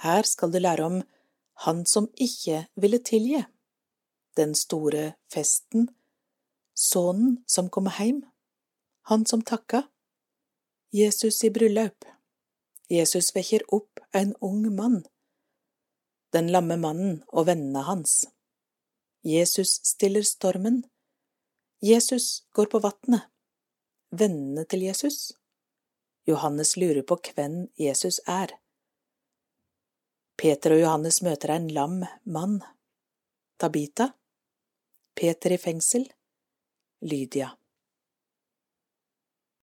Her skal du lære om han som ikke ville tilgi, den store festen, sønnen som kommer hjem, han som takka, Jesus i bryllup, Jesus vekker opp en ung mann, den lamme mannen og vennene hans, Jesus stiller stormen, Jesus går på vattnet, vennene til Jesus, Johannes lurer på hvem Jesus er. Peter og Johannes møter en lam mann, Tabita, Peter i fengsel, Lydia.